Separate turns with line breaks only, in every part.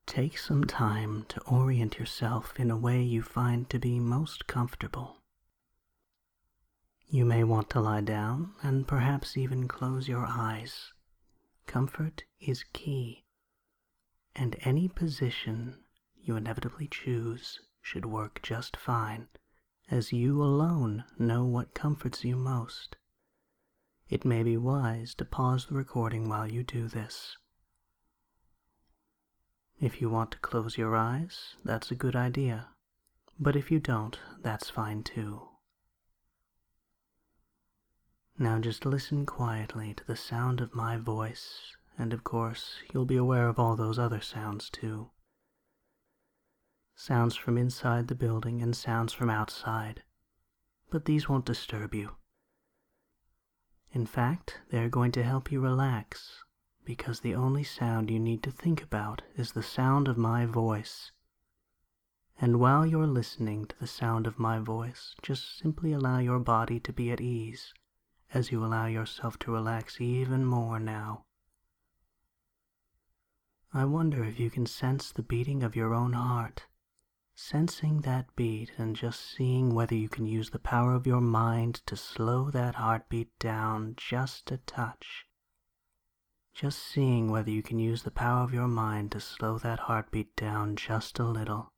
Take some time to orient yourself in a way you find to be most comfortable. You may want to lie down and perhaps even close your eyes. Comfort is key, and any position you inevitably choose should work just fine, as you alone know what comforts you most. It may be wise to pause the recording while you do this. If you want to close your eyes, that's a good idea, but if you don't, that's fine too. Now just listen quietly to the sound of my voice, and of course, you'll be aware of all those other sounds too. Sounds from inside the building and sounds from outside, but these won't disturb you. In fact, they're going to help you relax, because the only sound you need to think about is the sound of my voice. And while you're listening to the sound of my voice, just simply allow your body to be at ease as you allow yourself to relax even more now. I wonder if you can sense the beating of your own heart, sensing that beat and just seeing whether you can use the power of your mind to slow that heartbeat down just a touch. Just seeing whether you can use the power of your mind to slow that heartbeat down just a little.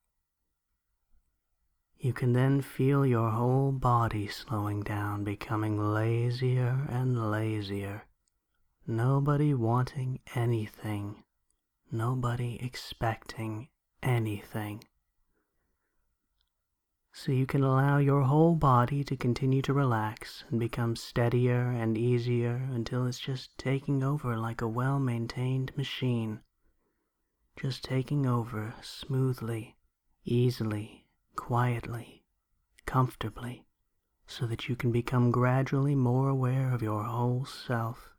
You can then feel your whole body slowing down, becoming lazier and lazier. Nobody wanting anything. Nobody expecting anything. So you can allow your whole body to continue to relax and become steadier and easier until it's just taking over like a well-maintained machine. Just taking over smoothly, easily, quietly, comfortably, so that you can become gradually more aware of your whole self.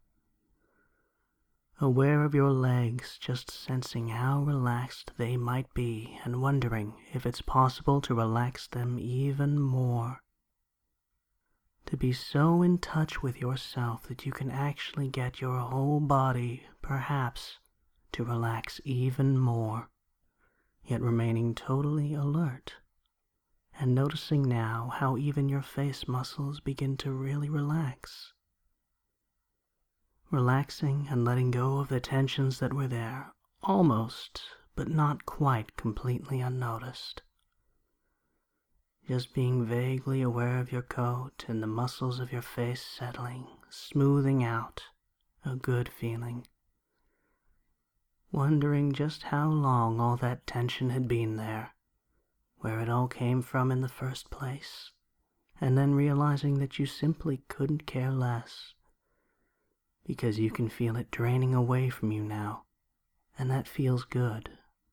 Aware of your legs, just sensing how relaxed they might be and wondering if it's possible to relax them even more. To be so in touch with yourself that you can actually get your whole body, perhaps, to relax even more, yet remaining totally alert, and noticing now how even your face muscles begin to really relax. Relaxing and letting go of the tensions that were there, almost, but not quite completely unnoticed. Just being vaguely aware of your coat and the muscles of your face settling, smoothing out, a good feeling. Wondering just how long all that tension had been there, where it all came from in the first place, and then realizing that you simply couldn't care less. Because you can feel it draining away from you now, and that feels good.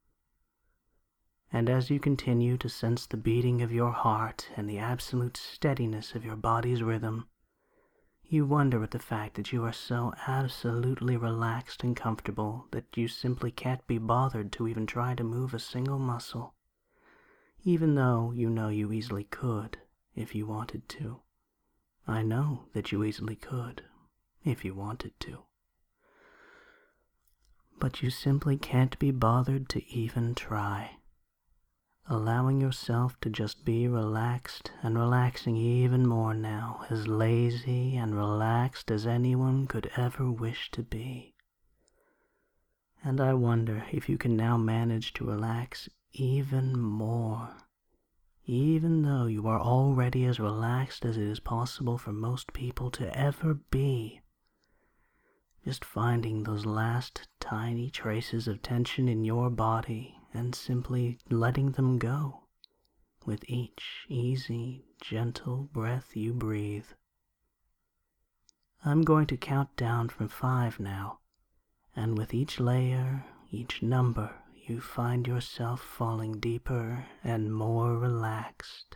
And as you continue to sense the beating of your heart and the absolute steadiness of your body's rhythm, you wonder at the fact that you are so absolutely relaxed and comfortable that you simply can't be bothered to even try to move a single muscle, even though you know you easily could if you wanted to. I know that you easily could if you wanted to. But you simply can't be bothered to even try. Allowing yourself to just be relaxed and relaxing even more now, as lazy and relaxed as anyone could ever wish to be. And I wonder if you can now manage to relax even more, even though you are already as relaxed as it is possible for most people to ever be. Just finding those last tiny traces of tension in your body and simply letting them go with each easy, gentle breath you breathe. I'm going to count down from 5 now, and with each layer, each number, you find yourself falling deeper and more relaxed.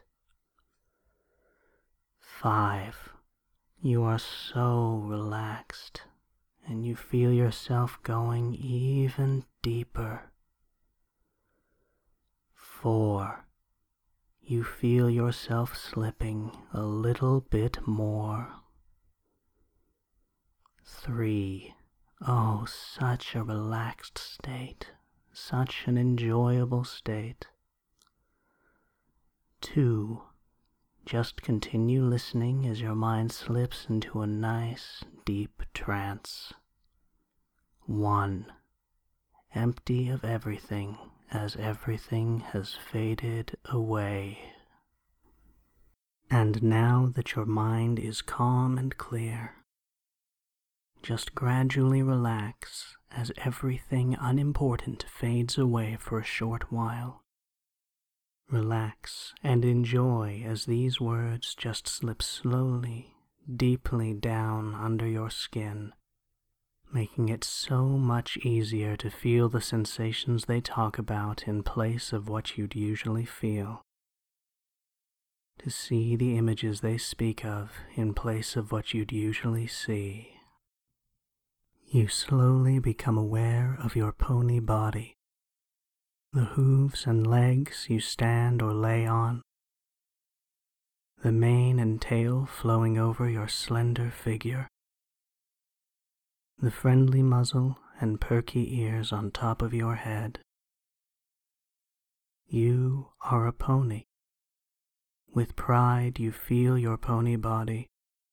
5. You are so relaxed, and you feel yourself going even deeper. 4. You feel yourself slipping a little bit more. 3. Oh, such a relaxed state, such an enjoyable state. 2. Just continue listening as your mind slips into a nice, deep trance. 1. Empty of everything as everything has faded away. And now that your mind is calm and clear, just gradually relax as everything unimportant fades away for a short while. Relax and enjoy as these words just slip slowly, deeply down under your skin, making it so much easier to feel the sensations they talk about in place of what you'd usually feel. To see the images they speak of in place of what you'd usually see. You slowly become aware of your pony body, the hooves and legs you stand or lay on, the mane and tail flowing over your slender figure, the friendly muzzle and perky ears on top of your head. You are a pony. With pride you feel your pony body.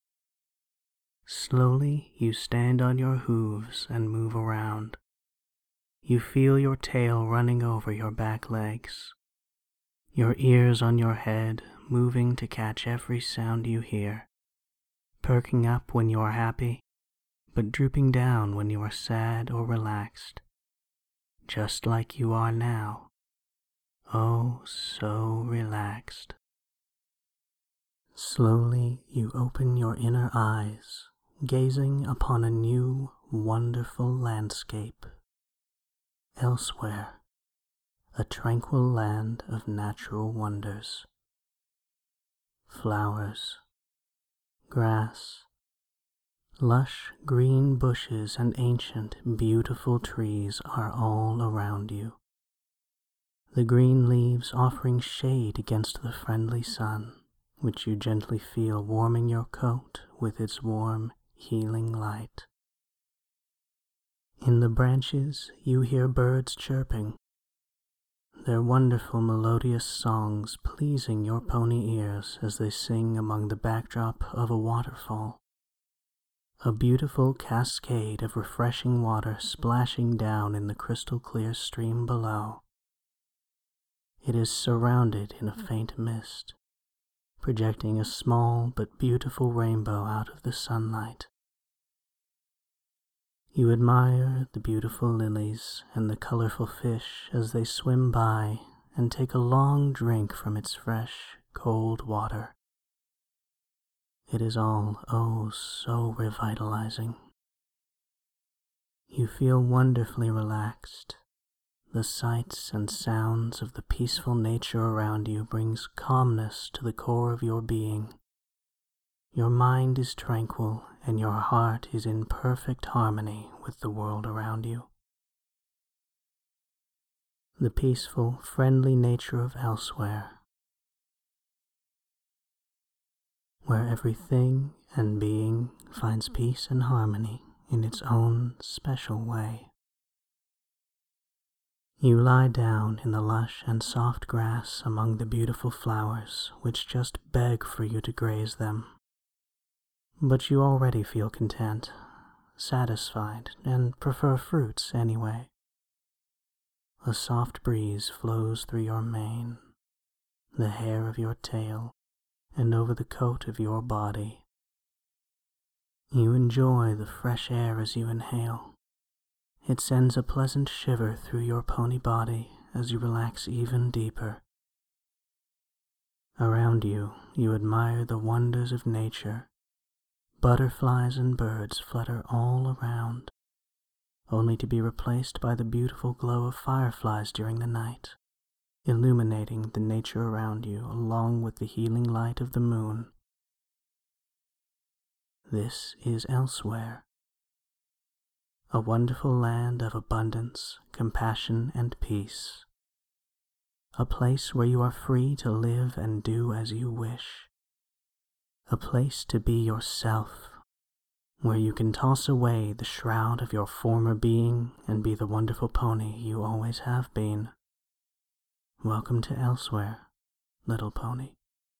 Slowly you stand on your hooves and move around. You feel your tail running over your back legs, your ears on your head moving to catch every sound you hear, perking up when you are happy, but drooping down when you are sad or relaxed, just like you are now. Oh, so relaxed. Slowly you open your inner eyes, gazing upon a new, wonderful landscape. Elsewhere, a tranquil land of natural wonders. Flowers, grass, lush green bushes and ancient, beautiful trees are all around you. The green leaves offering shade against the friendly sun, which you gently feel warming your coat with its warm, healing light. In the branches you hear birds chirping, their wonderful melodious songs pleasing your pony ears as they sing among the backdrop of a waterfall, a beautiful cascade of refreshing water splashing down in the crystal clear stream below. It is surrounded in a faint mist, projecting a small but beautiful rainbow out of the sunlight. You admire the beautiful lilies and the colorful fish as they swim by and take a long drink from its fresh, cold water. It is all, oh, so revitalizing. You feel wonderfully relaxed. The sights and sounds of the peaceful nature around you brings calmness to the core of your being. Your mind is tranquil and your heart is in perfect harmony with the world around you. The peaceful, friendly nature of Elsewhere, where everything and being finds peace and harmony in its own special way. You lie down in the lush and soft grass among the beautiful flowers which just beg for you to graze them. But you already feel content, satisfied, and prefer fruits anyway. A soft breeze flows through your mane, the hair of your tail, and over the coat of your body. You enjoy the fresh air as you inhale. It sends a pleasant shiver through your pony body as you relax even deeper. Around you, you admire the wonders of nature. Butterflies and birds flutter all around, only to be replaced by the beautiful glow of fireflies during the night, illuminating the nature around you along with the healing light of the moon. This is Elsewhere, a wonderful land of abundance, compassion, and peace, a place where you are free to live and do as you wish. A place to be yourself, where you can toss away the shroud of your former being and be the wonderful pony you always have been. Welcome to Elsewhere, little pony.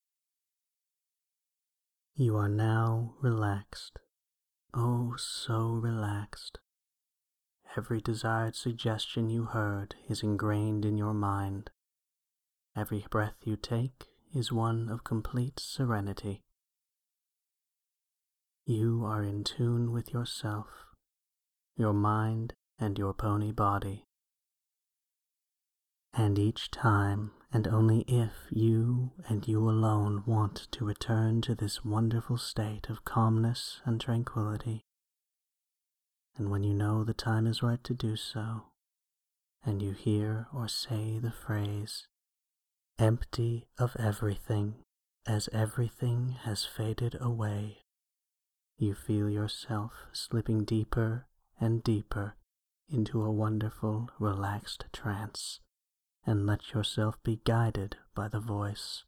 You are now relaxed, oh so relaxed. Every desired suggestion you heard is ingrained in your mind. Every breath you take is one of complete serenity. You are in tune with yourself, your mind, and your pony body. And each time, and only if you and you alone want to return to this wonderful state of calmness and tranquility, and when you know the time is right to do so, and you hear or say the phrase, empty of everything, as everything has faded away, you feel yourself slipping deeper and deeper into a wonderful, relaxed trance, and let yourself be guided by the voice.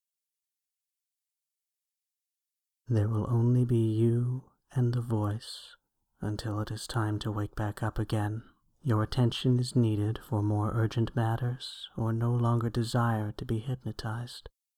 There will only be you and the voice until it is time to wake back up again. Your attention is needed for more urgent matters or no longer desire to be hypnotized.